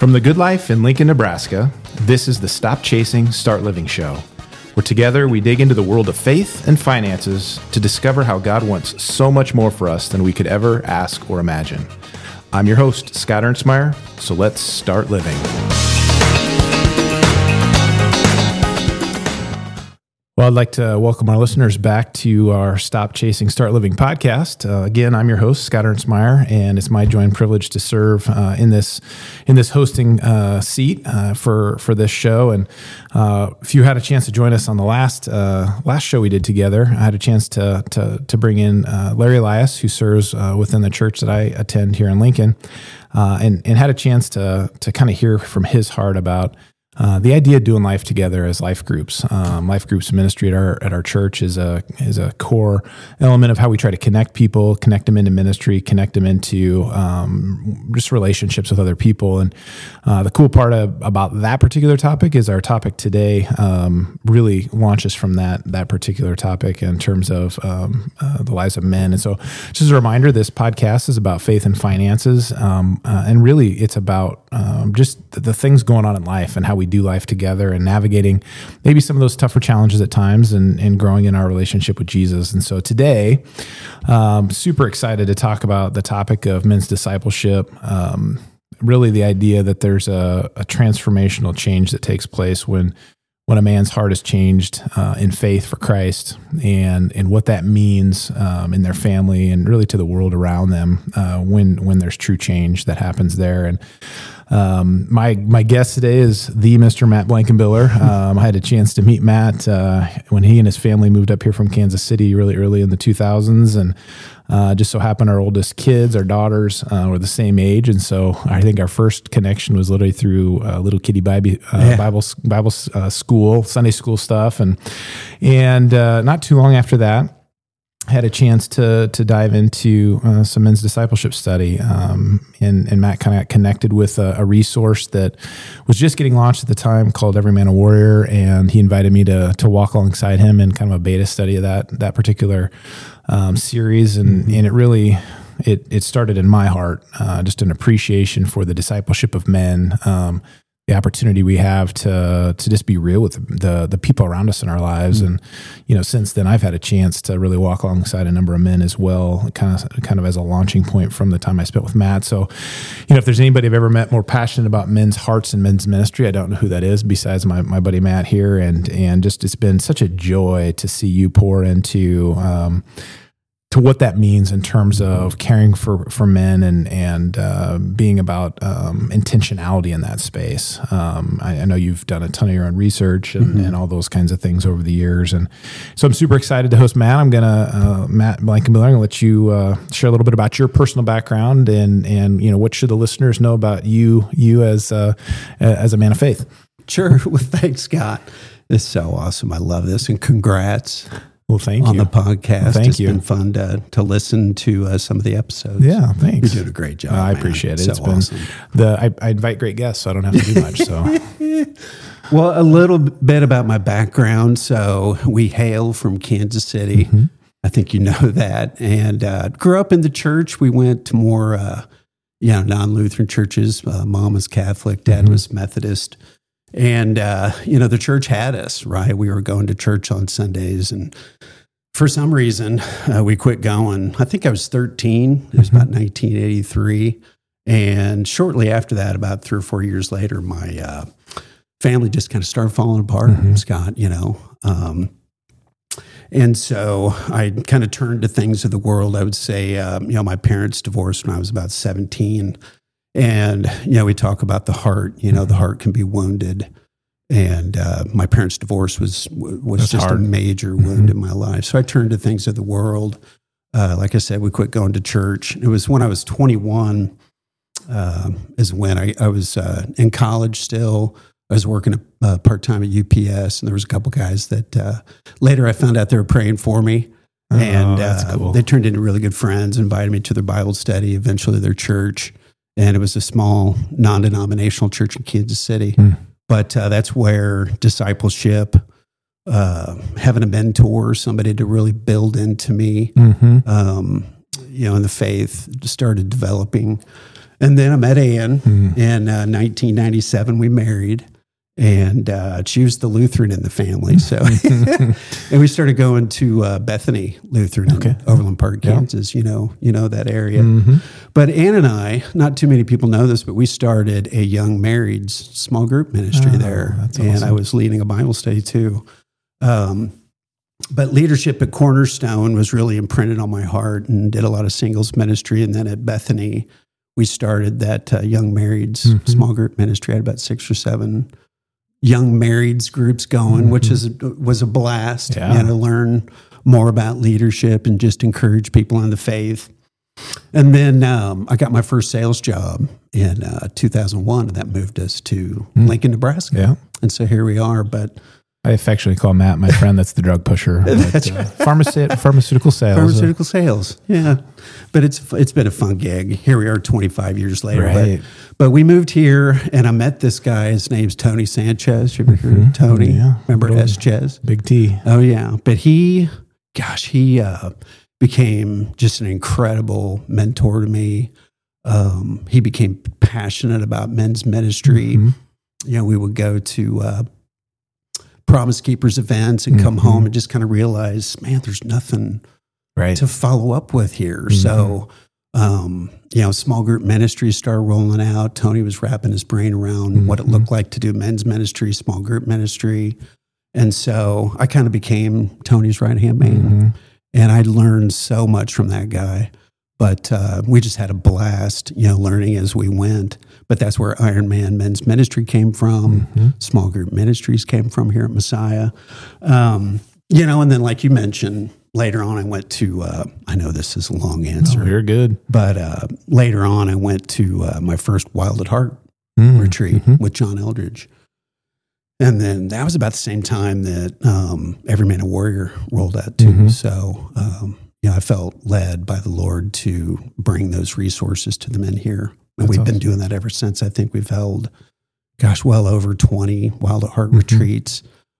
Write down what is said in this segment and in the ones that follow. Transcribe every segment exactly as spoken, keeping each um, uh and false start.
From the Good Life in Lincoln, Nebraska, this is the Stop Chasing, Start Living show, where together we dig into the world of faith and finances to discover how God wants so much more for us than we could ever ask or imagine. I'm your host, Scott Ernstmeyer, so let's start living. Well, I'd like to welcome our listeners back to our Stop Chasing, Start Living podcast. Uh, again, I'm your host, Scott Ernstmeyer, and it's my joy and privilege to serve uh, in this in this hosting uh, seat uh, for for this show. And uh, if you had a chance to join us on the last uh, last show we did together, I had a chance to to, to bring in uh, Larry Elias, who serves uh, within the church that I attend here in Lincoln, uh, and and had a chance to to kind of hear from his heart about Uh, the idea of doing life together as life groups. Um, life groups ministry at our at our church is a is a core element of how we try to connect people, connect them into ministry, connect them into um, just relationships with other people. And uh, the cool part of, about that particular topic is our topic today um, really launches from that that particular topic in terms of um, uh, the lives of men. And so, just as a reminder, this podcast is about faith and finances, um, uh, and really it's about um, just the, the things going on in life and how we do life together and navigating maybe some of those tougher challenges at times and, and growing in our relationship with Jesus. And so today, um, super excited to talk about the topic of men's discipleship. Um, really the idea that there's a, a transformational change that takes place when when a man's heart is changed uh, in faith for Christ, and and what that means um, in their family and really to the world around them uh, when when there's true change that happens there. And um, my my guest today is the Mister Matt Blankenbiller. Um, I had a chance to meet Matt uh, when he and his family moved up here from Kansas City really early in the two thousands, and Uh, just so happened our oldest kids, our daughters, uh, were the same age, and so I think our first connection was literally through uh, Little Kitty Bible uh, yeah. Bible Bible uh, school, Sunday school stuff, and and uh, not too long after that, I had a chance to to dive into uh, some men's discipleship study, um, and and Matt kind of got connected with a, a resource that was just getting launched at the time called Every Man a Warrior, and he invited me to to walk alongside him in kind of a beta study of that that particular um, series, and mm-hmm. and it really it it started in my heart uh, just an appreciation for the discipleship of men. Um, the opportunity we have to to just be real with the the people around us in our lives. Mm-hmm. And, you know, since then I've had a chance to really walk alongside a number of men as well, kind of kind of as a launching point from the time I spent with Matt. So, you know, if there's anybody I've ever met more passionate about men's hearts and men's ministry, I don't know who that is besides my, my buddy Matt here. And, and just, it's been such a joy to see you pour into, um, to what that means in terms of caring for, for men and, and uh, being about um, intentionality in that space. Um, I, I know you've done a ton of your own research and, mm-hmm. and all those kinds of things over the years. And so I'm super excited to host Matt. I'm going to, uh, Matt Blankenbiller, I'm going to let you uh, share a little bit about your personal background and, and, you know, what should the listeners know about you, you as, uh, as a man of faith? Sure. Well, thanks, Scott. This is so awesome. I love this. And congrats. Well, thank on you. the podcast. Well, thank it's you. been fun to to listen to uh, some of the episodes. Yeah, thanks. You're doing a great job. Uh, I man. appreciate it. So it's been awesome. the I, I invite great guests, so I don't have to do much. So, well, a little bit about my background. So we hail from Kansas City. Mm-hmm. I think you know that. And uh, grew up in the church. We went to more, uh, you know, non-Lutheran churches. Uh, Mom was Catholic. Dad mm-hmm. was Methodist. And, uh, you know, the church had us, right? We were going to church on Sundays, and for some reason, uh, we quit going. I think I was thirteen. It was mm-hmm. about nineteen eighty-three. And shortly after that, about three or four years later, my uh, family just kind of started falling apart, mm-hmm. Scott, you know. Um, and so I kind of turned to things of the world. I would say, um, you know, my parents divorced when I was about seventeen. And, you know, we talk about the heart, you know, mm-hmm. the heart can be wounded. And uh, my parents' divorce was was That's just hard. a major wound mm-hmm. in my life. So I turned to things of the world. Uh, like I said, we quit going to church. It was when I was twenty-one uh, is when I, I was uh, in college still. I was working uh, part-time at U P S, and there was a couple guys that uh, later I found out they were praying for me. Oh, and that's uh, cool. They turned into really good friends, invited me to their Bible study, eventually their church. And it was a small, non-denominational church in Kansas City. Mm. But uh, that's where discipleship, uh, having a mentor, somebody to really build into me, mm-hmm. um, you know, in the faith, started developing. And then I met Ann mm. in uh, nineteen ninety-seven. We married, and uh, she was the Lutheran in the family. So, and we started going to uh, Bethany Lutheran okay. in Overland Park, Kansas. Yeah. You know, you know that area. Mm-hmm. But Ann and I, not too many people know this, but we started a young marrieds small group ministry oh, there, that's awesome. And I was leading a Bible study too. Um, but leadership at Cornerstone was really imprinted on my heart, and did a lot of singles ministry. And then at Bethany, we started that uh, young marrieds mm-hmm. small group ministry. I had about six or seven young marrieds groups going, mm-hmm. which is was a blast. Yeah. You know, to learn more about leadership and just encourage people in the faith. And then um, I got my first sales job in uh, two thousand one, and that moved us to mm. Lincoln, Nebraska. Yeah. And so here we are. But I affectionately call Matt my friend. That's the drug pusher. That's but, uh, right. Pharmace- pharmaceutical sales. Pharmaceutical sales. Yeah. But it's it's been a fun gig. Here we are twenty-five years later. Right. But, but we moved here, and I met this guy. His name's Tony Sanchez. You ever mm-hmm. heard of Tony? Yeah. Remember Little, S-Chez? Big T. Oh, yeah. But he, gosh, he uh, became just an incredible mentor to me. Um, he became passionate about men's ministry. Mm-hmm. You know, we would go to uh, Promise Keepers events and come mm-hmm. home and just kind of realize, man, there's nothing right. to follow up with here. Mm-hmm. So, um, you know, small group ministries started rolling out. Tony was wrapping his brain around mm-hmm. what it looked like to do men's ministry, small group ministry. And so I kind of became Tony's right-hand man. Mm-hmm. And I learned so much from that guy. But uh, we just had a blast, you know, learning as we went. But that's where Iron Man Men's Ministry came from. Mm-hmm. Small group ministries came from here at Messiah. Um, you know, and then like you mentioned, later on I went to, uh, I know this is a long answer. Oh, you're good. But uh, later on I went to uh, my first Wild at Heart mm-hmm. retreat mm-hmm. with John Eldridge. And then that was about the same time that um, Every Man a Warrior rolled out too. Mm-hmm. So, um, you know, I felt led by the Lord to bring those resources to the men here. And That's we've awesome. Been doing that ever since. I think we've held, gosh, well over twenty Wild at Heart mm-hmm. retreats.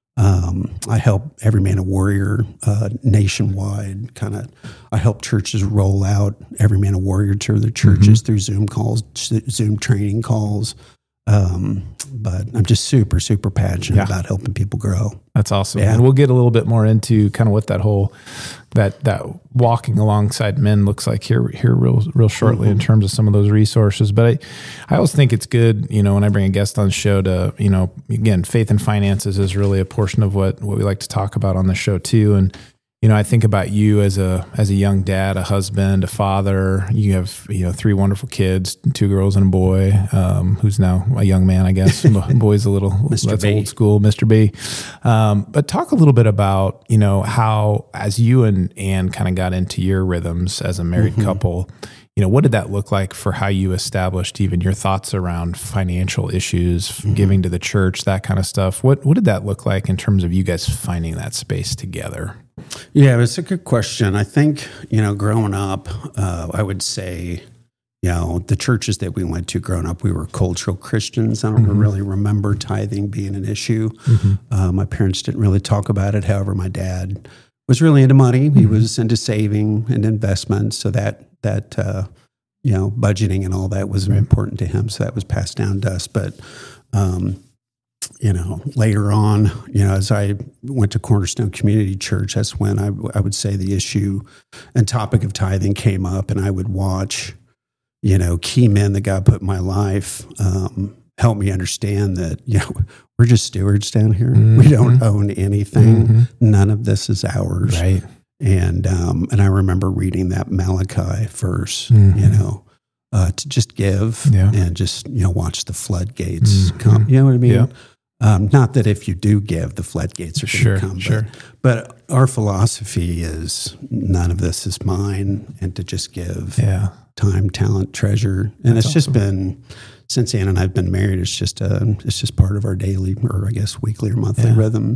Um, I help Every Man a Warrior uh, nationwide. Kind of, I help churches roll out Every Man a Warrior to their churches mm-hmm. through Zoom calls, Zoom training calls. Um, but I'm just super, super passionate yeah. about helping people grow. That's awesome. Yeah. And we'll get a little bit more into kind of what that whole, that, that walking alongside men looks like here, here real, real shortly mm-hmm. in terms of some of those resources. But I, I always think it's good, you know, when I bring a guest on the show to, you know, again, faith and finances is really a portion of what, what we like to talk about on the show too. And, you know, I think about you as a as a young dad, a husband, a father. You have, you know, three wonderful kids, two girls and a boy, um, who's now a young man, I guess. Boy's a little, Mister that's B. old school, Mister B. Um, but talk a little bit about, you know, how as you and Ann kind of got into your rhythms as a married mm-hmm. couple, you know, what did that look like for how you established even your thoughts around financial issues, mm-hmm. giving to the church, that kind of stuff? What what did that look like in terms of you guys finding that space together? Yeah, it's a good question. I think, you know, growing up, uh, I would say, you know, the churches that we went to growing up, we were cultural Christians. I don't mm-hmm. really remember tithing being an issue. Mm-hmm. Uh, my parents didn't really talk about it. However, my dad was really into money. Mm-hmm. He was into saving and investments. So that, that uh, you know, budgeting and all that was right. important to him. So that was passed down to us. But, um, you know, later on, you know, as I went to Cornerstone Community Church, that's when I, I would say the issue and topic of tithing came up, and I would watch, you know, key men that God put in my life um, help me understand that, you know, we're just stewards down here. Mm-hmm. We don't own anything. Mm-hmm. None of this is ours. Right. And, um, and I remember reading that Malachi verse, mm-hmm. you know, uh, to just give yeah. and just, you know, watch the floodgates mm-hmm. come. You know what I mean? Yeah. Um, not that if you do give, the floodgates are going to sure, come. Sure. But, but our philosophy is none of this is mine, and to just give yeah. time, talent, treasure. And That's it's awesome. Just been, since Ann and I have been married, it's just a, it's just part of our daily, or I guess weekly or monthly yeah. rhythms.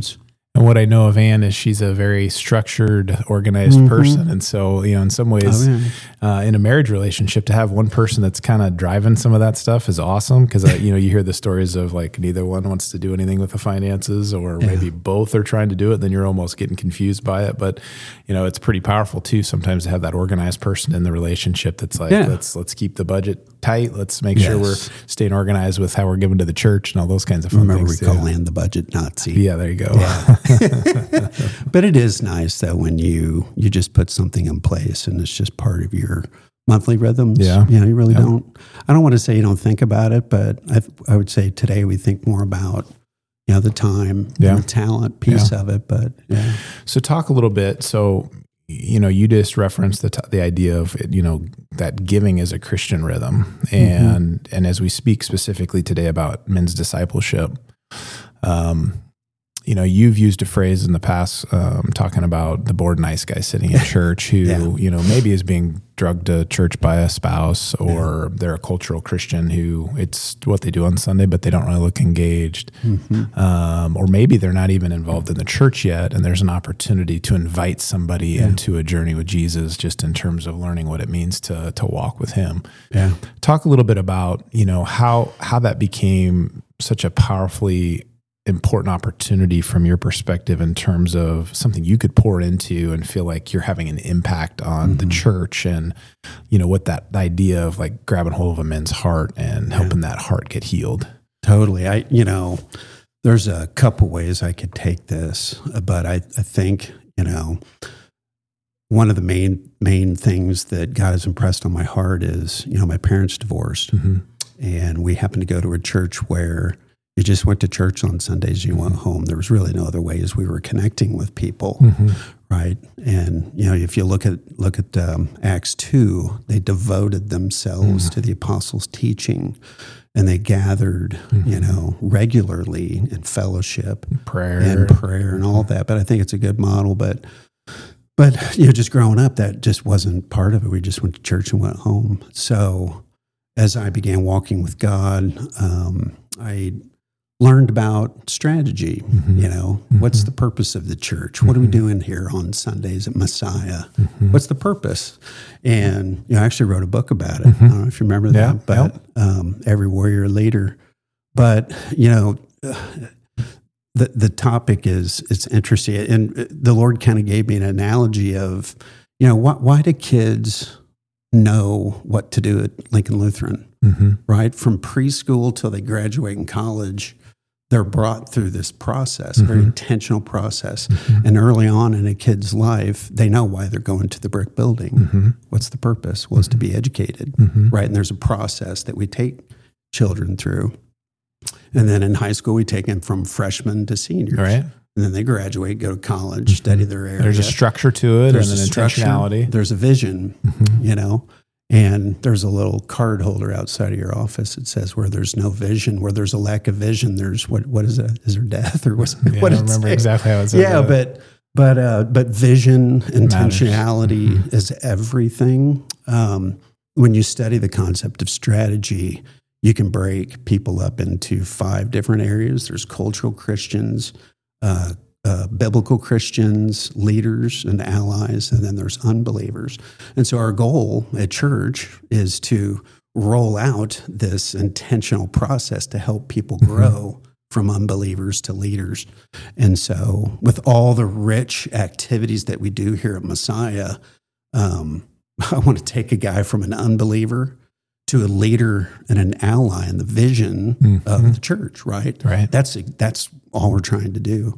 And what I know of Anne is she's a very structured, organized mm-hmm. person. And so, you know, in some ways, oh, yeah. uh, in a marriage relationship, to have one person that's kind of driving some of that stuff is awesome. Because, you know, you hear the stories of like neither one wants to do anything with the finances, or yeah. maybe both are trying to do it. Then you're almost getting confused by it. But, you know, it's pretty powerful too sometimes to have that organized person in the relationship that's like, yeah. let's let's keep the budget tight. Let's make yes. sure we're staying organized with how we're giving to the church and all those kinds of fun Remember things. Remember we call Ann the budget Nazi. Yeah, there you go. Yeah. But it is nice though when you you just put something in place and it's just part of your monthly rhythms. Yeah, you know, you really yeah. don't. I don't want to say you don't think about it, but I I would say today we think more about you know the time, yeah. and the talent piece yeah. of it. But yeah. So talk a little bit. So you know, you just referenced the t- the idea of you know that giving is a Christian rhythm, and mm-hmm. and as we speak specifically today about men's discipleship. Um, You know, you've used a phrase in the past um, talking about the bored nice guy sitting in church who, yeah. you know, maybe is being drugged to church by a spouse, or yeah. they're a cultural Christian who it's what they do on Sunday, but they don't really look engaged. Mm-hmm. Um, or maybe they're not even involved in the church yet, and there's an opportunity to invite somebody yeah. into a journey with Jesus just in terms of learning what it means to to walk with him. Yeah. Talk a little bit about, you know, how how that became such a powerfully important opportunity from your perspective in terms of something you could pour into and feel like you're having an impact on mm-hmm. the church, and you know what that idea of like grabbing hold of a man's heart and yeah. helping that heart get healed. Totally. I, you know, there's a couple ways I could take this, but I, I think, you know, one of the main, main things that God has impressed on my heart is, you know, my parents divorced mm-hmm. and we happened to go to a church where you just went to church on Sundays, you went home. There was really no other ways we were connecting with people, mm-hmm. right? And, you know, if you look at look at um, Acts two, they devoted themselves mm-hmm. to the apostles' teaching, and they gathered, mm-hmm. you know, regularly in fellowship, prayer, and prayer and all that. But I think it's a good model. But, but you know, just growing up, that just wasn't part of it. We just went to church and went home. So as I began walking with God, um, I learned about strategy, mm-hmm. you know, mm-hmm. what's the purpose of the church? What mm-hmm. are we doing here on Sundays at Messiah? Mm-hmm. What's the purpose? And, you know, I actually wrote a book about it. Mm-hmm. I don't know if you remember yeah, that, but yeah. um, Every Warrior Leader. But, you know, the the topic is, it's interesting. And the Lord kind of gave me an analogy of, you know, why, why do kids know what to do at Lincoln Lutheran, mm-hmm. right? From preschool till they graduate in college, they're brought through this process, a mm-hmm. very intentional process. Mm-hmm. And early on in a kid's life, they know why they're going to the brick building. Mm-hmm. What's the purpose? Well, mm-hmm. it's to be educated, mm-hmm. right? And there's a process that we take children through. And then in high school, we take them from freshmen to seniors. Right. And then they graduate, go to college, study their area. There's a structure to it, there's and an structure, intentionality. There's a vision, mm-hmm. you know. And there's a little card holder outside of your office that says, where there's no vision, where there's a lack of vision, there's what what is that? Is there death or what's yeah, what I don't remember say? exactly how it says Yeah, that. but but uh, but vision, intentionality mm-hmm. is everything. Um, when you study the concept of strategy, you can break people up into five different areas. There's cultural Christians, uh, Uh, biblical Christians, leaders and allies, and then there's unbelievers. And so our goal at church is to roll out this intentional process to help people grow mm-hmm. from unbelievers to leaders. And so with all the rich activities that we do here at Messiah, um, I want to take a guy from an unbeliever to a leader and an ally in the vision mm-hmm. of the church, right? Right. That's that's all we're trying to do.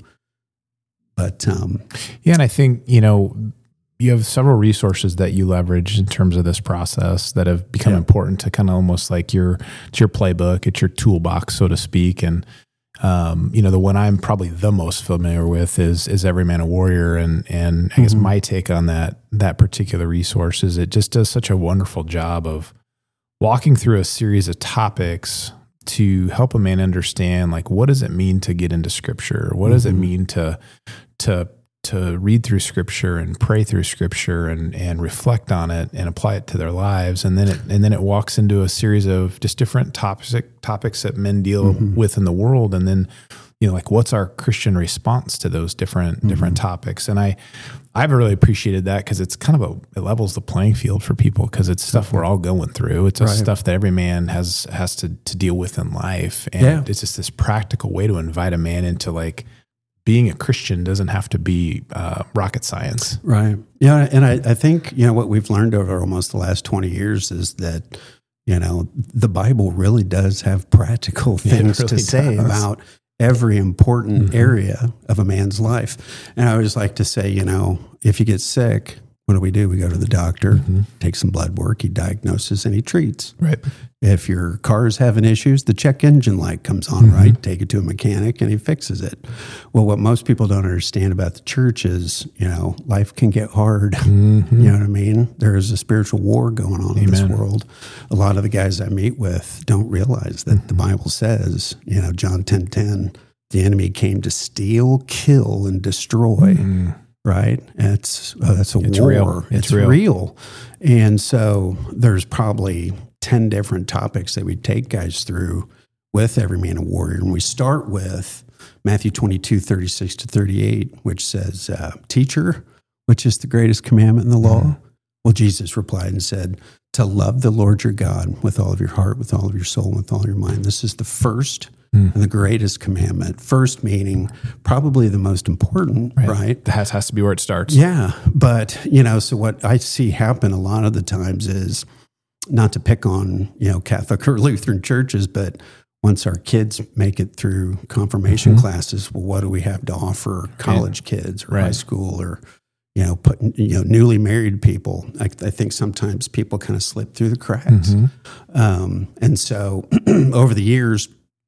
But um, yeah, and I think, you know, you have several resources that you leverage in terms of this process that have become yeah. important to kind of almost like your, it's your playbook, it's your toolbox, so to speak. And, um, you know, the one I'm probably the most familiar with is, is Every Man a Warrior. And, and I guess mm-hmm. my take on that, that particular resource is it just does such a wonderful job of walking through a series of topics to help a man understand, like, what does it mean to get into Scripture? What does mm-hmm. it mean to to to read through Scripture and pray through Scripture and and reflect on it and apply it to their lives? And then it and then it walks into a series of just different topics topics that men deal mm-hmm. with in the world, and then you know, like what's our Christian response to those different Mm-hmm. different topics? And I, I've really appreciated that because it's kind of a, it levels the playing field for people because it's stuff we're all going through. It's Right. stuff that every man has has to to deal with in life, and Yeah. it's just this practical way to invite a man into like being a Christian doesn't have to be uh, rocket science. Right. Yeah. And I, I think, you know, what we've learned over almost the last twenty years is that, you know, the Bible really does have practical Yeah, it things really to say does. about every important Mm-hmm. area of a man's life. And I always like to say, you know, if you get sick, what do we do? We go to the doctor, Mm-hmm. take some blood work, he diagnoses and he treats. Right. If your car is having issues, the check engine light comes on, Mm-hmm. right? Take it to a mechanic and he fixes it. Well, what most people don't understand about the church is, you know, life can get hard. Mm-hmm. You know what I mean? There is a spiritual war going on in this Amen. world. A lot of the guys I meet with don't realize that Mm-hmm. the Bible says, you know, John ten ten, the enemy came to steal, kill, and destroy. Right? It's uh, that's a It's war. real. It's It's real. real. And so there's probably ten different topics that we take guys through with Every Man a Warrior. And we start with Matthew twenty-two, thirty-six to thirty-eight, which says, uh, Teacher, which is the greatest commandment in the law? Mm-hmm. Well, Jesus replied and said, to love the Lord your God with all of your heart, with all of your soul, with all your mind. This is the first Mm. and the greatest commandment. First meaning probably the most important, right? That has, has to be where it starts. Yeah. But, you know, so what I see happen a lot of the times is not to pick on, you know, Catholic or Lutheran churches, but once our kids make it through confirmation Mm-hmm. classes, well, what do we have to offer college kids or Right. high school or, you know, put, you know, newly married people? I, I think sometimes people kind of slip through the cracks. Mm-hmm. Um, and so over the years,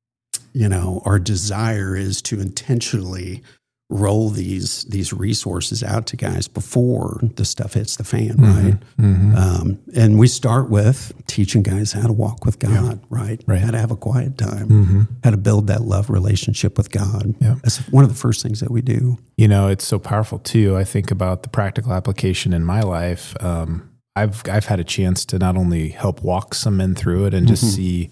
you know, our desire is to intentionally roll these these resources out to guys before the stuff hits the fan, right? Mm-hmm. Um, and we start with teaching guys how to walk with God, right? Right. How to have a quiet time, Mm-hmm. how to build that love relationship with God. Yeah. That's one of the first things that we do. You know, it's so powerful too. I think about the practical application in my life. Um, I've I've had a chance to not only help walk some men through it and just Mm-hmm. see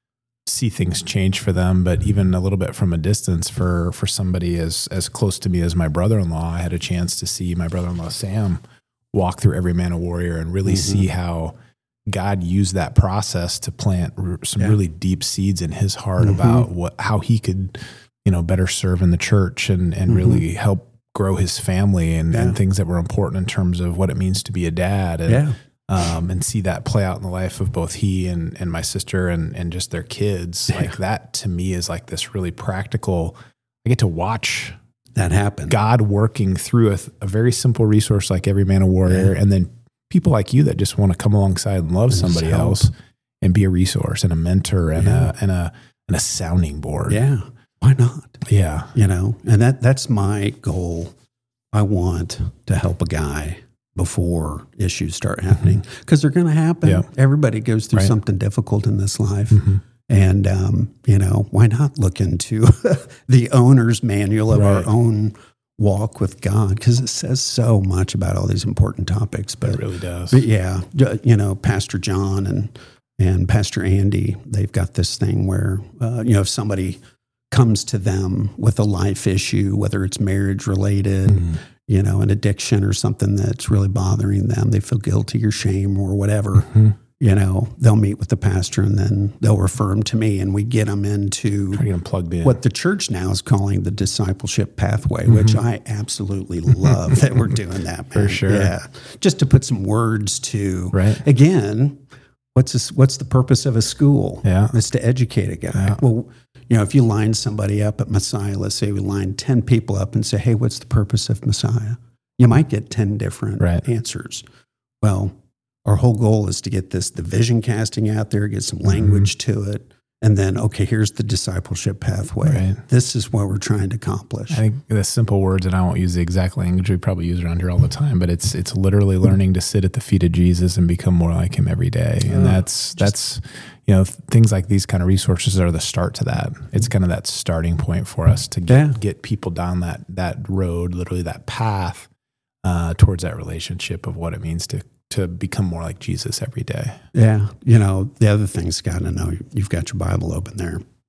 see things change for them, but even a little bit from a distance for for somebody as as close to me as my brother-in-law. I had a chance to see my brother-in-law Sam walk through Every Man a Warrior and really Mm-hmm. see how God used that process to plant r- some Yeah. really deep seeds in his heart Mhm. about what how he could, you know, better serve in the church and and Mhm. really help grow his family and, Yeah. and things that were important in terms of what it means to be a dad. And, Yeah. um, and see that play out in the life of both he and, and my sister and, and just their kids. Yeah. Like that to me is like this really practical, I get to watch That happened. God working through a, a very simple resource like Every Man a Warrior. Yeah. And then people like you that just want to come alongside and love And somebody just help. else and be a resource and a mentor and Yeah. a, and a, and a sounding board. Yeah. Why not? Yeah. You know, and that that's my goal. I want to help a guy before issues start happening because they're going to happen. Yeah. Everybody goes through Right. something difficult in this life. Mhm. And, um, you know, why not look into the owner's manual of Right. our own walk with God? Because it says so much about all these important topics. But, It really does. but yeah, d- you know, Pastor John and, and Pastor Andy, they've got this thing where, uh, you know, if somebody comes to them with a life issue, whether it's marriage related, Mhm. you know, an addiction or something that's really bothering them, they feel guilty or shame or whatever, Mhm. you know, they'll meet with the pastor and then they'll refer them to me and we get them into Try to get them plugged in. what the church now is calling the discipleship pathway, which I absolutely love that we're doing that, man. For sure. Yeah. Just to put some words to, Right. again, what's this, what's the purpose of a school? Yeah. It's to educate a guy. Yeah. Well, you know, if you line somebody up at Messiah, let's say we line ten people up and say, hey, what's the purpose of Messiah? You might get ten different Right. answers. Well, our whole goal is to get this, the vision casting out there, get some language to it. And then, okay, here's the discipleship pathway. Right. This is what we're trying to accomplish. I think the simple words, and I won't use the exact language we probably use around here all the time, but it's it's literally learning to sit at the feet of Jesus and become more like him every day. And Uh, that's that's you know things like these kind of resources are the start to that. It's kind of that starting point for us to get, Yeah. get people down that that road, literally that path uh, towards that relationship of what it means to to become more like Jesus every day. Yeah. You know, the other thing, Scott, I know you've got your Bible open there.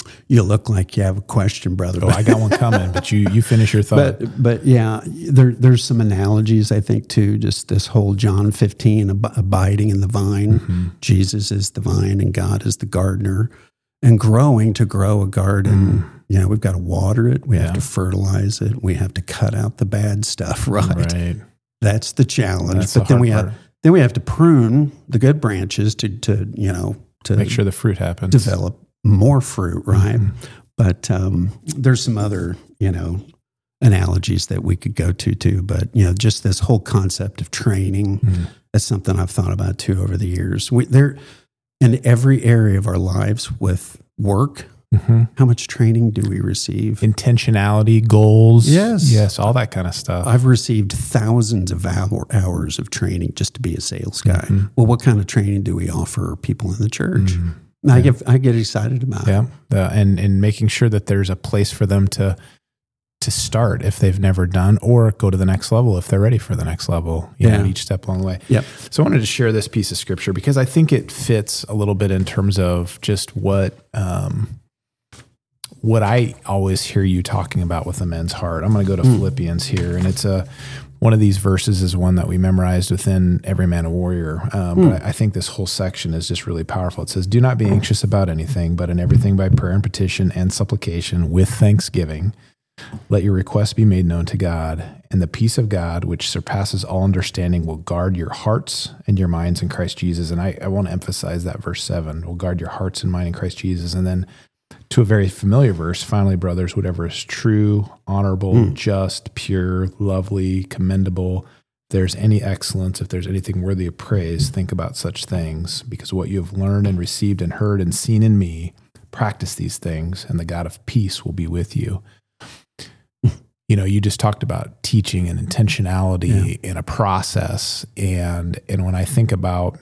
You look like you have a question, brother. Oh, I got one coming, but you you finish your thought. But but yeah, there there's some analogies I think too. Just this whole John fifteen, ab- abiding in the vine. Mm-hmm. Jesus is the vine, and God is the gardener. And growing to grow a garden, mm. you know, we've got to water it. We yeah. have to fertilize it. We have to cut out the bad stuff. Right. Right. That's the challenge. That's but the then we part. have then we have to prune the good branches to to you know to make sure the fruit happens. Develop more fruit, right? Mm-hmm. But um, there's some other, you know, analogies that we could go to too. But, you know, just this whole concept of training, mm-hmm. that's something I've thought about too over the years. We, there, in every area of our lives with work, mm-hmm. how much training do we receive? Intentionality, goals. Yes. Yes, all that kind of stuff. I've received thousands of hour, hours of training just to be a sales guy. Mm-hmm. Well, what kind of training do we offer people in the church? Mm-hmm. Yeah. I get I get excited about yeah. it. Yeah, and and making sure that there's a place for them to to start if they've never done, or go to the next level if they're ready for the next level. You yeah. know, each step along the way. Yep. So I wanted to share this piece of scripture because I think it fits a little bit in terms of just what um, what I always hear you talking about with the men's heart. I'm going to go to mm. Philippians here, and it's a one of these verses is one that we memorized within Every Man a Warrior. Um, mm. But I, I think this whole section is just really powerful. It says, "Do not be anxious about anything, but in everything by prayer and petition and supplication with thanksgiving, let your requests be made known to God, and the peace of God, which surpasses all understanding, will guard your hearts and your minds in Christ Jesus." And I, I want to emphasize that verse seven, will guard your hearts and mind in Christ Jesus. And then to a very familiar verse, finally, brothers, whatever is true, honorable, mm. just, pure, lovely, commendable, if there's any excellence, if there's anything worthy of praise, think about such things, because what you have learned and received and heard and seen in me, practice these things, and the God of peace will be with you. You know, you just talked about teaching and intentionality yeah. in a process. And, and when I think about,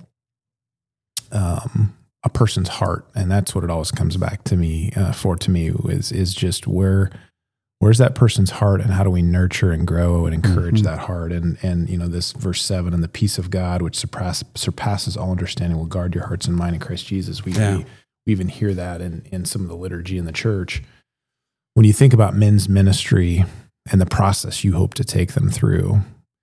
um, a person's heart, and that's what it always comes back to me uh, for to me is is just where where's that person's heart, and how do we nurture and grow and encourage mm-hmm. that heart? And and you know, this verse seven, and the peace of God, which surpass, surpasses all understanding, will guard your hearts and mind in Christ Jesus. We, yeah. we we even hear that in in some of the liturgy in the church. When you think about men's ministry and the process you hope to take them through,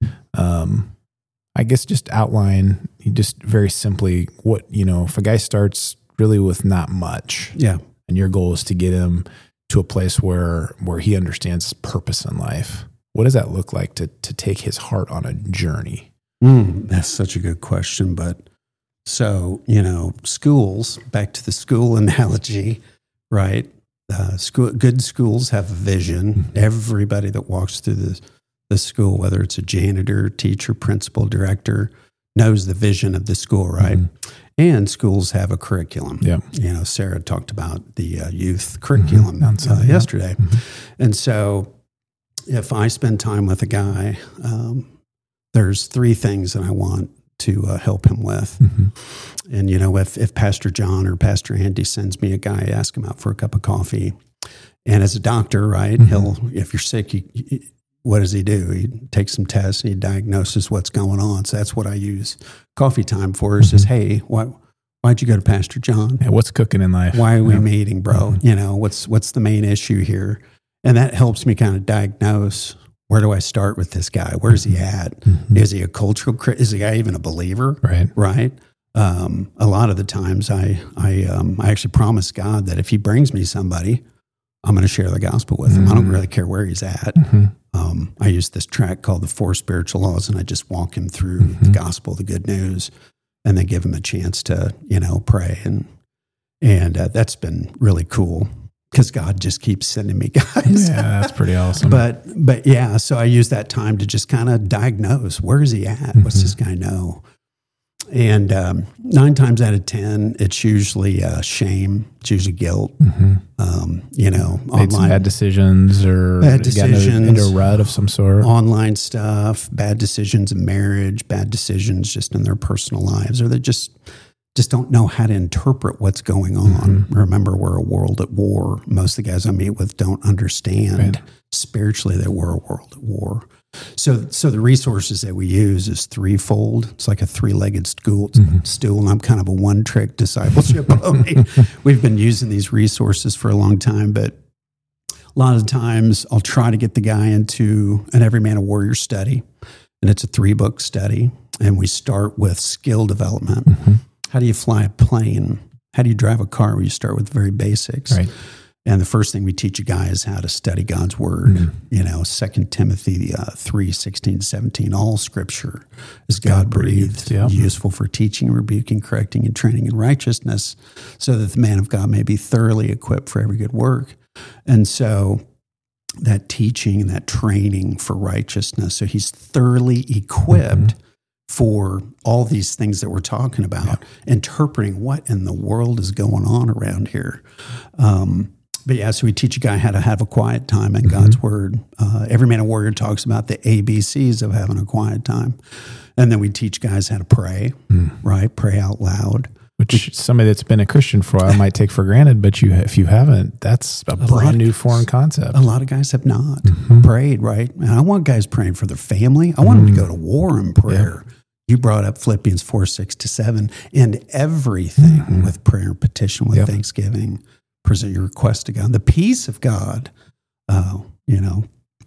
um, I guess just outline just very simply what, you know, if a guy starts really with not much, yeah, and your goal is to get him to a place where where he understands his purpose in life, what does that look like to to take his heart on a journey? Mm, that's such a good question. But so, you know, schools, back to the school analogy, right? Uh, school, good schools have a vision. Mm-hmm. Everybody that walks through the the school, whether it's a janitor, teacher, principal, director, knows the vision of the school, right? Mm-hmm. And schools have a curriculum. Yeah. You know, Sarah talked about the uh, youth curriculum mm-hmm. uh, yesterday. Mm-hmm. And so if I spend time with a guy, um, there's three things that I want to uh, help him with. Mm-hmm. And, you know, if, if Pastor John or Pastor Andy sends me a guy, ask him out for a cup of coffee. And as a doctor, right, mm-hmm. he'll, if you're sick, you, you what does he do? He takes some tests and he diagnoses what's going on. So that's what I use coffee time for. Is mm-hmm. just, hey, why, why'd you go to Pastor John? Yeah, what's cooking in life? Why are we yeah. meeting, bro? Mm-hmm. You know, what's what's the main issue here? And that helps me kind of diagnose, where do I start with this guy? Where's he at? Mm-hmm. Is he a cultural, is the guy even a believer? Right. Right. Um, a lot of the times I, I, um, I actually promise God that if he brings me somebody, I'm going to share the gospel with him. Mm-hmm. I don't really care where he's at. Mm-hmm. Um, I use this track called The Four Spiritual Laws, and I just walk him through mm-hmm. the gospel, the good news, and then give him a chance to, you know, pray. And and uh, that's been really cool because God just keeps sending me guys. Yeah, that's pretty awesome. but, but yeah, so I use that time to just kind of diagnose, where is he at? Mm-hmm. What's this guy know? And um, nine times out of ten, it's usually uh, shame. It's usually guilt. Mm-hmm. Um, you know, Made online bad decisions or bad decisions into a rut of some sort. Online stuff, bad decisions in marriage, bad decisions just in their personal lives, or they just just don't know how to interpret what's going on. Mm-hmm. Remember, we're a world at war. Most of the guys I meet with don't understand right. spiritually that we're a world at war. So, so the resources that we use is threefold. It's like a three-legged stool. Mm-hmm. stool and I'm kind of a one-trick discipleship pony. We've been using these resources for a long time, but a lot of times I'll try to get the guy into an Every Man a Warrior study, and it's a three-book study, and we start with skill development. Mm-hmm. How do you fly a plane? How do you drive a car? We start with the very basics. Right. And the first thing we teach a guy is how to study God's word. Mm. You know, Second Timothy uh, three, sixteen to seventeen, all scripture is God-breathed, God yeah. useful for teaching, rebuking, correcting, and training in righteousness, so that the man of God may be thoroughly equipped for every good work. And so that teaching and that training for righteousness, so he's thoroughly equipped mm-hmm. for all these things that we're talking about, yeah. interpreting what in the world is going on around here. Um But yeah, so we teach a guy how to have a quiet time in mm-hmm. God's word. Uh, Every Man a Warrior talks about the A B Cs of having a quiet time. And then we teach guys how to pray, mm. right? Pray out loud. Which somebody that's been a Christian for a while might take for granted, but you, if you haven't, that's a, a brand new foreign concept. A lot of guys have not mm-hmm. prayed, right? And I want guys praying for their family. I want mm. them to go to war in prayer. Yeah. You brought up Philippians four, six to seven, and everything mm-hmm. with prayer and petition, with yep. thanksgiving. Present your request to God, the peace of God, uh, you know.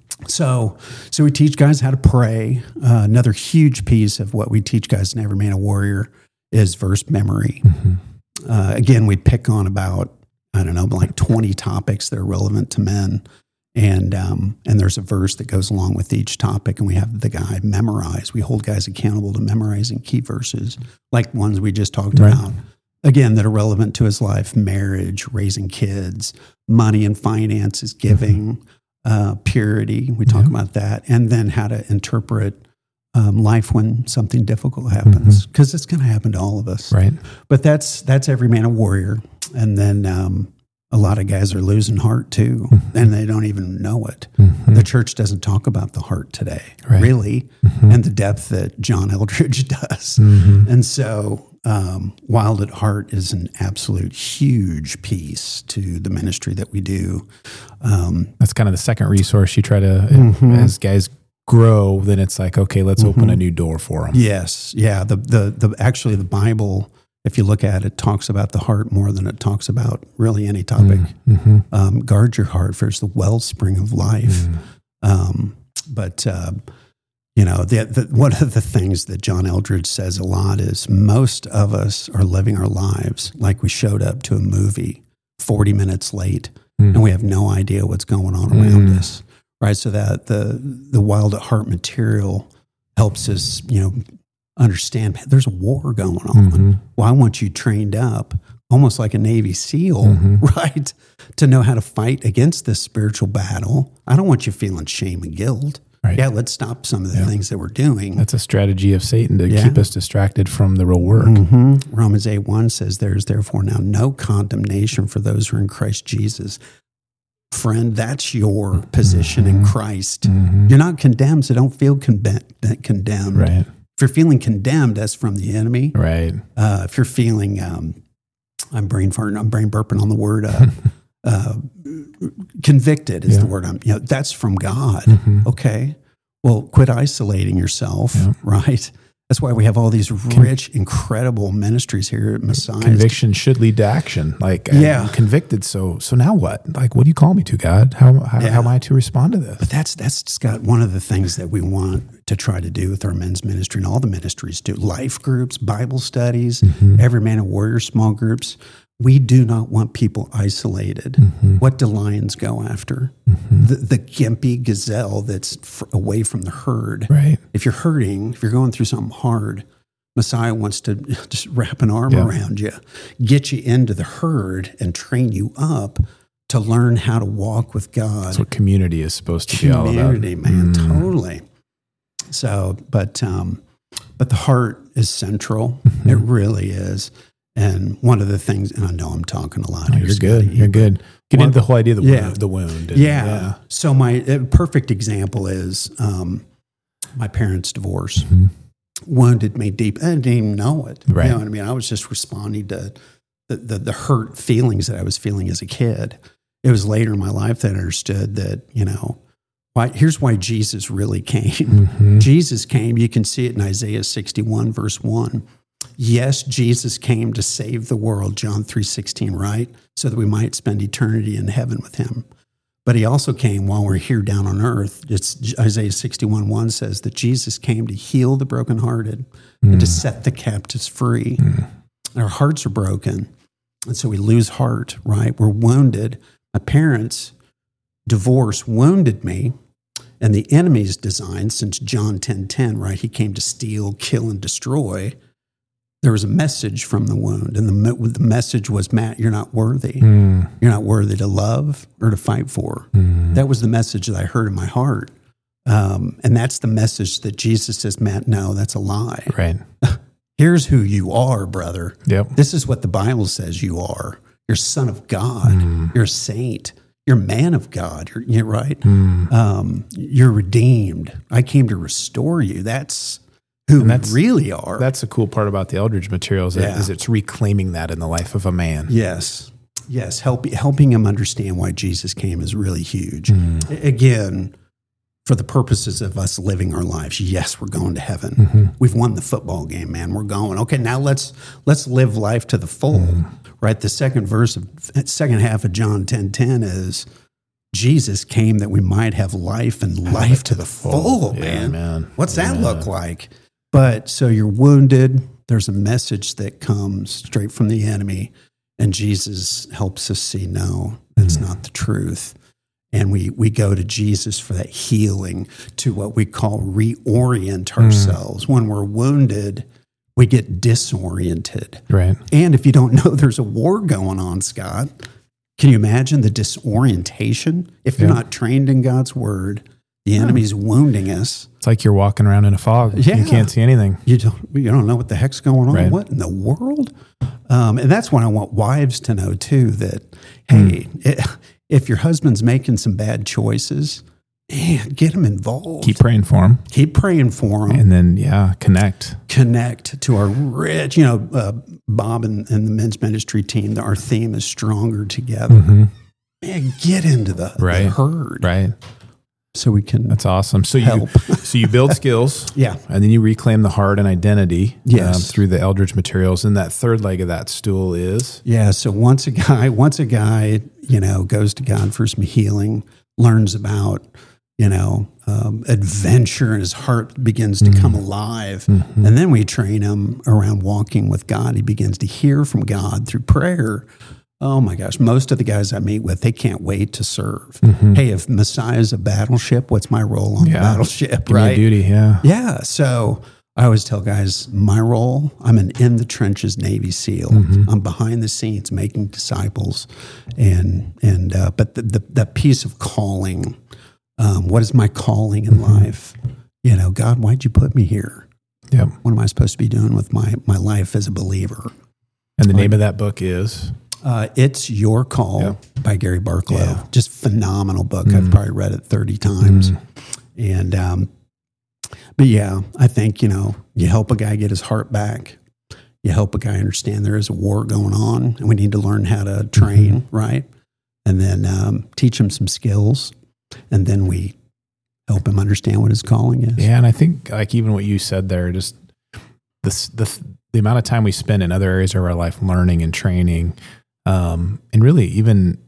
So, so we teach guys how to pray. Uh, another huge piece of what we teach guys in Every Man a Warrior is verse memory. Mm-hmm. Uh, again, we pick on about, I don't know, like twenty topics that are relevant to men. And um, and there's a verse that goes along with each topic, and we have the guy memorize. We hold guys accountable to memorizing key verses, like ones we just talked right. about. Again, that are relevant to his life: marriage, raising kids, money and finances, giving, uh, purity. We talk yeah. about that. And then how to interpret um, life when something difficult happens, because mm-hmm. it's going to happen to all of us. Right. But that's that's Every Man a Warrior. And then um, a lot of guys are losing heart too, mm-hmm. and they don't even know it. Mm-hmm. The church doesn't talk about the heart today, right. really, mm-hmm. and the depth that John Eldredge does. Mm-hmm. And so... Um, Wild at Heart is an absolute huge piece to the ministry that we do. Um, That's kind of the second resource you try to, mm-hmm. as guys grow, then it's like, okay, let's mm-hmm. open a new door for them. Yes. Yeah. The, the, the, actually the Bible, if you look at it, talks about the heart more than it talks about really any topic. Mm-hmm. Um, guard your heart, for it's the wellspring of life. Mm. Um, but, uh, You know, the, the, one of the things that John Eldredge says a lot is most of us are living our lives like we showed up to a movie forty minutes late, mm. and we have no idea what's going on around mm. us, right? So that the the Wild at Heart material helps us, you know, understand there's a war going on. Mm-hmm. Well, I want you trained up almost like a Navy SEAL, mm-hmm. right, to know how to fight against this spiritual battle. I don't want you feeling shame and guilt. Right. Yeah, let's stop some of the yeah. things that we're doing. That's a strategy of Satan to yeah. keep us distracted from the real work. Mm-hmm. Romans eight one says, there is therefore now no condemnation for those who are in Christ Jesus. Friend, that's your position mm-hmm. in Christ. Mm-hmm. You're not condemned, so don't feel con- condemned. Right. If you're feeling condemned, that's from the enemy. Right. Uh, if you're feeling, um, I'm brain farting, I'm brain burping on the word, uh, uh, convicted is yeah. the word I'm, you know, that's from God. Mm-hmm. Okay. Well, quit isolating yourself, yeah. right? That's why we have all these rich, Con- incredible ministries here at Messiah. Conviction should lead to action. Like, yeah. I'm convicted. So, so now what? Like, what do you call me to, God? How, how, yeah. how am I to respond to this? But that's, that's just got one of the things that we want to try to do with our men's ministry, and all the ministries do. Life groups, Bible studies, mm-hmm. Every Man a Warrior small groups. We do not want people isolated. Mm-hmm. What do lions go after? Mm-hmm. The, the gimpy gazelle that's f- away from the herd. Right. If you're hurting, if you're going through something hard, Messiah wants to just wrap an arm yeah. around you, get you into the herd, and train you up to learn how to walk with God. That's what community is supposed to community, be all about. Community, man, mm. totally. So, but um, but the heart is central. Mm-hmm. It really is. And one of the things, and I know I'm talking a lot. Oh, you're good. Scotty, you're good. Get one, into the whole idea of the yeah. wound. The wound and, yeah. yeah. So my a perfect example is um, my parents' divorce. Mm-hmm. Wounded me deep. I didn't even know it. Right. You know what I mean? I was just responding to the, the, the hurt feelings that I was feeling as a kid. It was later in my life that I understood that, you know, why, here's why Jesus really came. Mm-hmm. Jesus came, you can see it in Isaiah sixty-one, verse one. Yes, Jesus came to save the world, John three sixteen, right? So that we might spend eternity in heaven with him. But he also came while we're here down on earth. It's Isaiah sixty-one, one says that Jesus came to heal the brokenhearted mm. and to set the captives free. Mm. Our hearts are broken, and so we lose heart, right? We're wounded. My parents' divorce wounded me, and the enemy's design, since John ten ten, right? He came to steal, kill, and destroy. There was a message from the wound, and the, the message was, Matt, you're not worthy. Mm. You're not worthy to love or to fight for. Mm. That was the message that I heard in my heart. Um, and that's the message that Jesus says, Matt, no, that's a lie. Right. Here's who you are, brother. Yep. This is what the Bible says you are. You're a son of God. Mm. You're a saint. You're a man of God. You're, you're right. Mm. Um, you're redeemed. I came to restore you. That's who we really are. That's the cool part about the Eldridge materials yeah. is it's reclaiming that in the life of a man. Yes. Yes. Help, helping him understand why Jesus came is really huge. Mm. Again, for the purposes of us living our lives, yes, we're going to heaven. Mm-hmm. We've won the football game, man. We're going. Okay, now let's let's live life to the full. Mm. Right? The second verse of second half of John ten ten is Jesus came that we might have life and life to the full, yeah, man. man. What's yeah. that look like? But so you're wounded. There's a message that comes straight from the enemy, and Jesus helps us see, no, that's mm. not the truth. And we we go to Jesus for that healing, to what we call reorient ourselves. Mm. When we're wounded, we get disoriented. Right. And if you don't know there's a war going on, Scott, can you imagine the disorientation? If you're yeah. not trained in God's word, the enemy's yeah. wounding us. It's like you're walking around in a fog. Yeah. You can't see anything. You don't, you don't know what the heck's going on. Right. What in the world? Um, and that's what I want wives to know, too, that, hey, mm. it, if your husband's making some bad choices, man, get him involved. Keep praying for him. Keep praying for him. And then, yeah, connect. Connect to our rich, you know, uh, Bob and, and the men's ministry team, our theme is stronger together. Mm-hmm. Man, get into the, right. the herd. Right. So we can That's awesome. So help. you so you build skills. Yeah. And then you reclaim the heart and identity yes. um, through the Eldridge materials. And that third leg of that stool is? Yeah. So once a guy, once a guy, you know, goes to God for some healing, learns about, you know, um, adventure, and his heart begins to mm-hmm. come alive. Mm-hmm. And then we train him around walking with God. He begins to hear from God through prayer. Oh my gosh, most of the guys I meet with, they can't wait to serve. Mm-hmm. Hey, if Messiah's a battleship, what's my role on yeah. the battleship, Give right? me a duty, yeah. Yeah, so I always tell guys, my role, I'm an in-the-trenches Navy SEAL. Mm-hmm. I'm behind the scenes making disciples. And, and uh, but the, the, that piece of calling, um, what is my calling in mm-hmm. life? You know, God, why'd you put me here? Yep. What am I supposed to be doing with my, my life as a believer? And the name of that book is? Uh, It's Your Call yep. by Gary Barklow. Yeah. Just phenomenal book. Mm. I've probably read it thirty times. Mm. And, um, but yeah, I think, you know, you help a guy get his heart back. You help a guy understand there is a war going on and we need to learn how to train, mm-hmm. right? And then um, teach him some skills. And then we help him understand what his calling is. Yeah. And I think like even what you said there, just this, the, the amount of time we spend in other areas of our life learning and training, Um, and really, even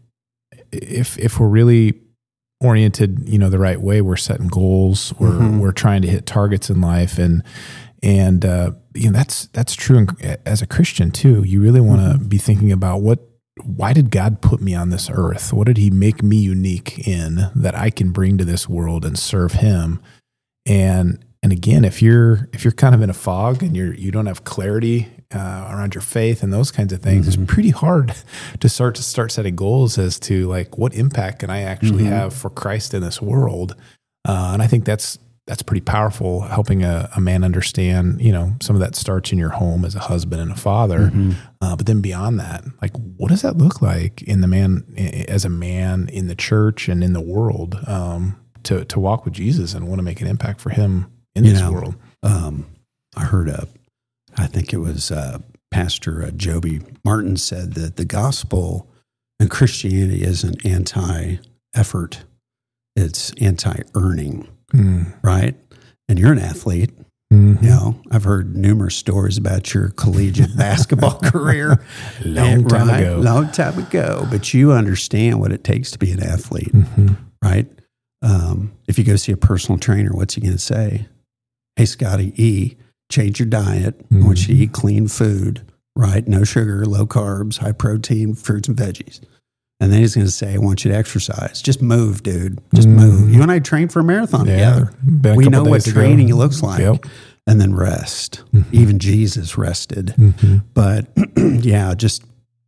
if if we're really oriented, you know, the right way, we're setting goals, we're mm-hmm. we're trying to hit targets in life, and and uh, you know that's that's true in, as a Christian too. You really want to mm-hmm. be thinking about what, why did God put me on this earth? What did He make me unique in that I can bring to this world and serve Him? And and again, if you're if you're kind of in a fog and you're you don't have clarity Uh, around your faith and those kinds of things, mm-hmm. it's pretty hard to start to start setting goals as to like what impact can I actually mm-hmm. have for Christ in this world. Uh, and I think that's that's pretty powerful, helping a, a man understand. You know, some of that starts in your home as a husband and a father, mm-hmm. uh, but then beyond that, like what does that look like in the man as a man in the church and in the world um, to to walk with Jesus and want to make an impact for Him in you this know, world? Um, I heard a. I think it was uh, Pastor uh, Joby Martin said that the gospel and Christianity isn't anti-effort. it's anti-earning, Mm. right? And you're an athlete. Mm-hmm. You know, I've heard numerous stories about your collegiate basketball career. Long and, time right, ago. Long time ago. But you understand what it takes to be an athlete, Mm-hmm. right? Um, if you go see a personal trainer, what's he going to say? Hey, Scotty E., change your diet. Mm-hmm. I want you to eat clean food, right? No sugar, low carbs, high protein, fruits and veggies. And then he's going to say, I want you to exercise. Just move, dude. Just Mm-hmm. move. You and I trained for a marathon Yeah. together. Been a We couple know what days ago. training looks like. Yep. And then rest. Mm-hmm. Even Jesus rested. Mm-hmm. But yeah, just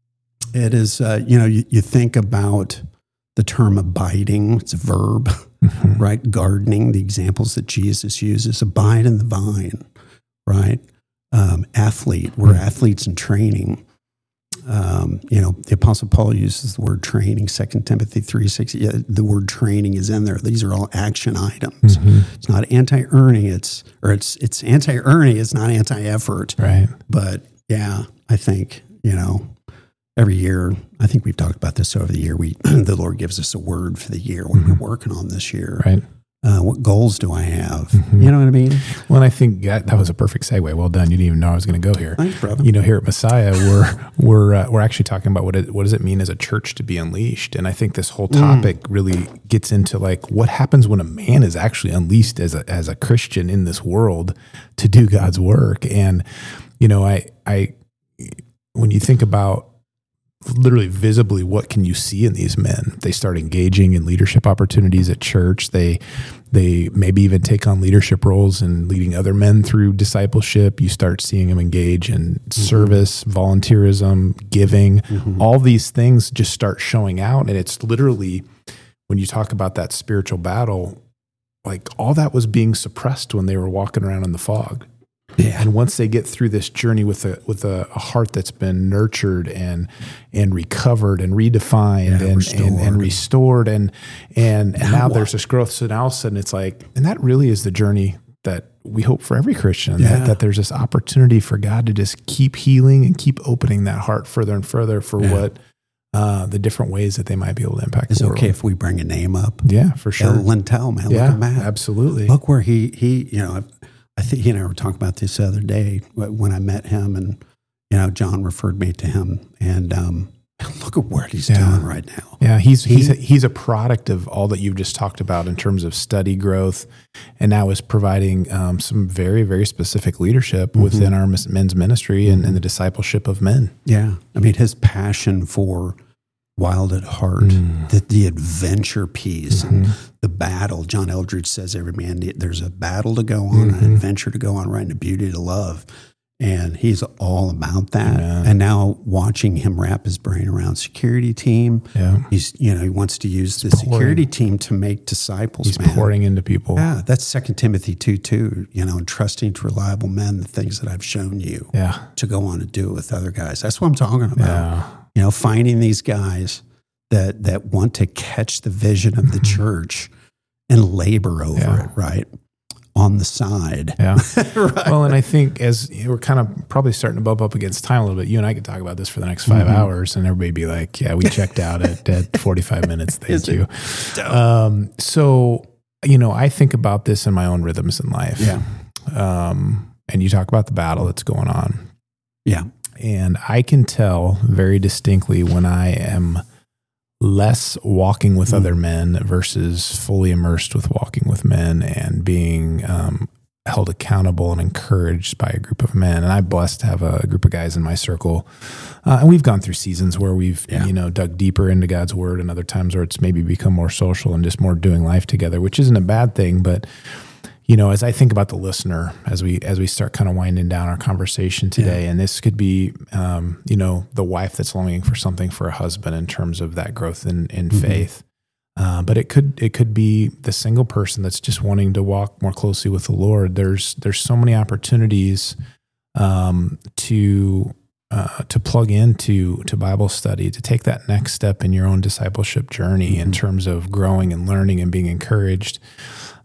it is, uh, you know, you, you think about the term abiding, it's a verb, Mm-hmm. right? Gardening, the examples that Jesus uses, abide in the vine, right? Um, athlete, we're Mm-hmm. athletes in training. Um, you know, the Apostle Paul uses the word training, Second Timothy three six. Yeah, the word training is in there. These are all action items. Mm-hmm. It's not anti-earning, it's, or it's, it's anti-earning, it's not anti-effort. Right. But yeah, I think, you know, every year, I think we've talked about this over the year. We, the Lord gives us a word for the year. What Mm-hmm. we're working on this year. Right. Uh, what goals do I have? Mm-hmm. You know what I mean? Well, and I think that, that was a perfect segue. Well done. You didn't even know I was going to go here. Thanks, brother. You know, here at Messiah, we're we're uh, we're actually talking about what it, what does it mean as a church to be unleashed, and I think this whole topic Mm. really gets into like what happens when a man is actually unleashed as a as a Christian in this world to do God's work. And you know, I I when you think about literally visibly, what can you see in these men? They start engaging in leadership opportunities at church. They they maybe even take on leadership roles and leading other men through discipleship. You start seeing them engage in mm-hmm. service, volunteerism, giving. Mm-hmm. All these things just start showing out. And it's literally, when you talk about that spiritual battle, like all that was being suppressed when they were walking around in the fog. Yeah. And once they get through this journey with a with a, a heart that's been nurtured and and recovered and redefined Yeah, and, restored. and and restored and and, and now what? there's this growth. So now all of a sudden it's like, and that really is the journey that we hope for every Christian, Yeah. that, that there's this opportunity for God to just keep healing and keep opening that heart further and further for Yeah. what uh, the different ways that they might be able to impact It's the world. okay if we bring a name up. Yeah, for sure. El Lintel, man. Yeah, Look at Matt. absolutely. Look where he, he you know, I think he and I were talking about this the other day when I met him, and, you know, John referred me to him, and um, look at what he's Yeah. doing right now. Yeah, he's He- he's a, he's a product of all that you've just talked about in terms of study growth, and now is providing um, some very very specific leadership Mm-hmm. within our mis- men's ministry and, and the discipleship of men. Yeah. I mean, his passion for Wild at Heart, Mm. the, the adventure piece Mm-hmm. and the battle. John Eldridge says every man, there's a battle to go on, Mm-hmm. an adventure to go on, right? And a beauty to love. And he's all about that. Amen. And now watching him wrap his brain around security team, Yeah, he's, you know, he wants to use the pouring. security team to make disciples, he's man. pouring into people. Yeah, that's Second Timothy two two, you know, entrusting to reliable men the things that I've shown you Yeah, to go on and do it with other guys. That's what I'm talking about. yeah, You know, finding these guys that that want to catch the vision of the church and labor over Yeah. it, right? On the side. yeah. Right. Well, and I think as we're kind of probably starting to bump up against time a little bit, you and I could talk about this for the next five Mm-hmm. hours, and everybody be like, "Yeah, we checked out at, at forty-five minutes. Thank Is it you." dope? Um, so, you know, I think about this in my own rhythms in life. Yeah. Um, and you talk about the battle that's going on. Yeah. And I can tell very distinctly when I am less walking with Mm. other men versus fully immersed with walking with men and being um, held accountable and encouraged by a group of men. And I'm blessed to have a group of guys in my circle. Uh, and we've gone through seasons where we've, Yeah. you know, dug deeper into God's word, and other times where it's maybe become more social and just more doing life together, which isn't a bad thing. But you know, as I think about the listener, as we as we start kind of winding down our conversation today, and this could be, um, you know, the wife that's longing for something for a husband in terms of that growth in, in Mm-hmm. faith, uh, but it could it could be the single person that's just wanting to walk more closely with the Lord. There's there's so many opportunities um, to uh, to plug into to Bible study, to take that next step in your own discipleship journey Mm-hmm. in terms of growing and learning and being encouraged.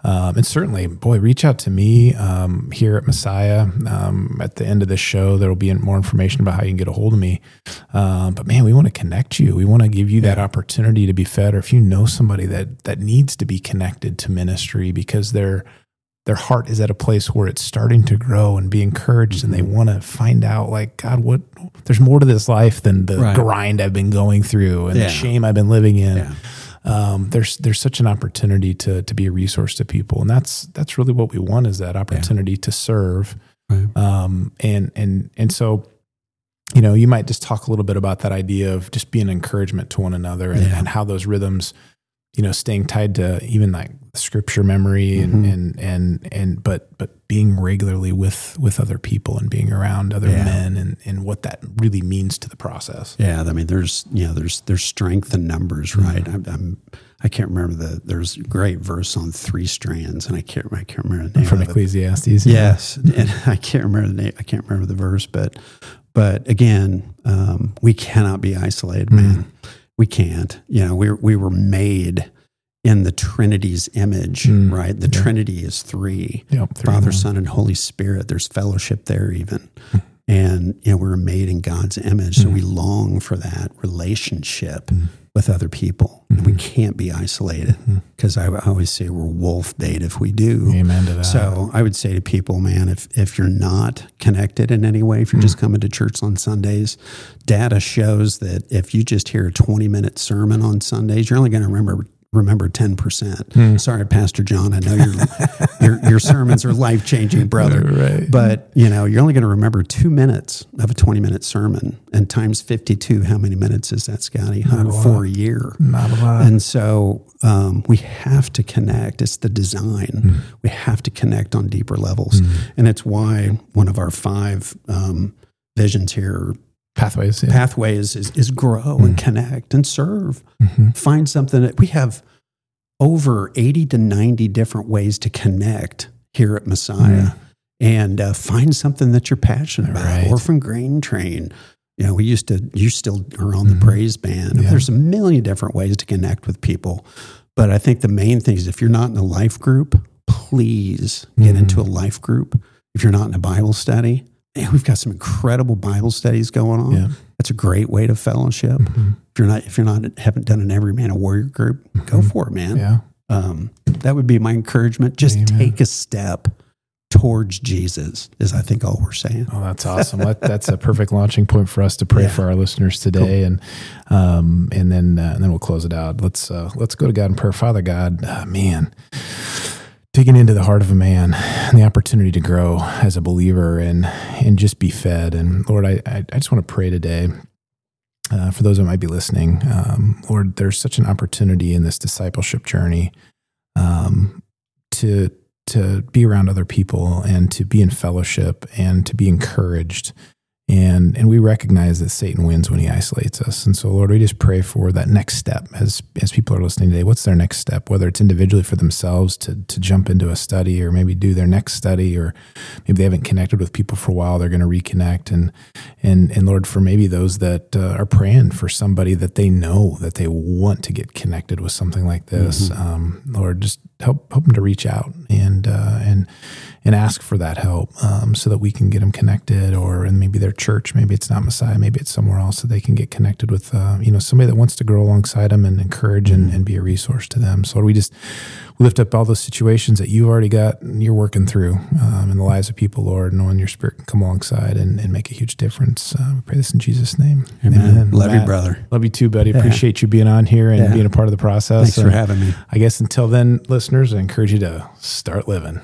Um, and certainly, boy, reach out to me um, here at Messiah. Um, at the end of this show, there will be more information about how you can get a hold of me. Um, but man, we want to connect you. We want to give you that opportunity to be fed. Or if you know somebody that that needs to be connected to ministry because their their heart is at a place where it's starting to grow and be encouraged, mm-hmm. and they want to find out, like, God, what? There's more to this life than the right. grind I've been going through and yeah. the shame I've been living in. Yeah. Um, there's there's such an opportunity to to be a resource to people, and that's that's really what we want, is that opportunity yeah. to serve. Right. Um, and and and so, you know, you might just talk a little bit about that idea of just being an encouragement to one another, and, yeah. and how those rhythms, you know, staying tied to even like scripture memory, and mm-hmm. and and and but but being regularly with with other people and being around other yeah. men, and and what that really means to the process. Yeah, I mean, there's you know, there's there's strength in numbers, right? Mm-hmm. I'm, I'm I can't remember the there's a great verse on three strands, and I can't I can't remember the name from of Ecclesiastes. It. Yes, and I can't remember the name. I can't remember the verse, but but again, um, we cannot be isolated, man. Mm. We can't. You know, we we were made in the Trinity's image, mm, right? The yeah. Trinity is three, yep, three Father, Son, and Holy Spirit. There's fellowship there even. Mm. And, you know, we were made in God's image. So mm. we long for that relationship mm. with other people. Mm-hmm. And we can't be isolated, because mm-hmm. I, I always say we're wolf bait if we do. Amen to that. So I would say to people, man, if, if you're not connected in any way, if you're mm. just coming to church on Sundays, data shows that if you just hear a twenty minute sermon on Sundays, you're only going to remember remember ten percent. Hmm. Sorry, Pastor John, I know your your, your sermons are life-changing, brother. Right. But, you know, you're only going to remember two minutes of a twenty-minute sermon. And times fifty-two, how many minutes is that, Scotty? Not a For a year. Not a lot. And so um, we have to connect. It's the design. Hmm. We have to connect on deeper levels. Hmm. And it's why one of our five um, visions here, Pathways, yeah. Pathways is, is grow mm. and connect and serve. Mm-hmm. Find something that we have over eighty to ninety different ways to connect here at Messiah, mm. and uh, find something that you're passionate about. Right. Orphan Grain Train. You know, we used to, you still are on the mm-hmm. praise band. Yeah. There's a million different ways to connect with people. But I think the main thing is, if you're not in a life group, please get mm-hmm. into a life group. If you're not in a Bible study, man, we've got some incredible Bible studies going on. Yeah. That's a great way to fellowship. Mm-hmm. If you're not, if you're not, haven't done an Every Man a Warrior group, mm-hmm. go for it, man. Yeah. Um, that would be my encouragement. Just Amen. Take a step towards Jesus, is I think all we're saying. Oh, that's awesome. that, that's a perfect launching point for us to pray yeah. for our listeners today. Cool. And, um, and then, uh, and then we'll close it out. Let's, uh, let's go to God in prayer. Father God, uh, man, digging into the heart of a man and the opportunity to grow as a believer and and just be fed. And Lord, I I, I just want to pray today uh, for those that might be listening. Um, Lord, there's such an opportunity in this discipleship journey um, to to be around other people and to be in fellowship and to be encouraged. And and we recognize that Satan wins when he isolates us. And so, Lord, we just pray for that next step as as people are listening today. What's their next step? Whether it's individually for themselves to to jump into a study, or maybe do their next study, or maybe they haven't connected with people for a while, they're going to reconnect. And and and Lord, for maybe those that uh, are praying for somebody that they know that they want to get connected with something like this, mm-hmm. um, Lord, just help help them to reach out and uh, and. and ask for that help um, so that we can get them connected, or in maybe their church, maybe it's not Messiah, maybe it's somewhere else, so they can get connected with, uh, you know, somebody that wants to grow alongside them and encourage and, and be a resource to them. So we just we lift up all those situations that you've already got and you're working through um, in the lives of people, Lord, knowing your Spirit can come alongside and, and make a huge difference. Uh, we pray this in Jesus' name. Amen. Amen. Love Matt, you, brother. Love you too, buddy. Yeah. Appreciate you being on here and yeah. being a part of the process. Thanks and for having me. I guess until then, listeners, I encourage you to start living.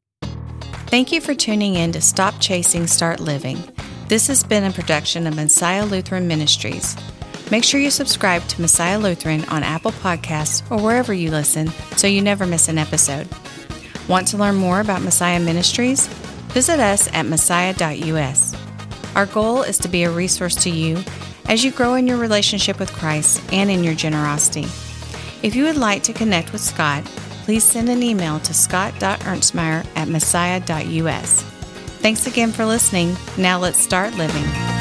Thank you for tuning in to Stop Chasing, Start Living. This has been a production of Messiah Lutheran Ministries. Make sure you subscribe to Messiah Lutheran on Apple Podcasts or wherever you listen so you never miss an episode. Want to learn more about Messiah Ministries? Visit us at messiah dot u s. Our goal is to be a resource to you as you grow in your relationship with Christ and in your generosity. If you would like to connect with Scott, please send an email to scott dot ernstmeyer at messiah dot u s. Thanks again for listening. Now let's start living.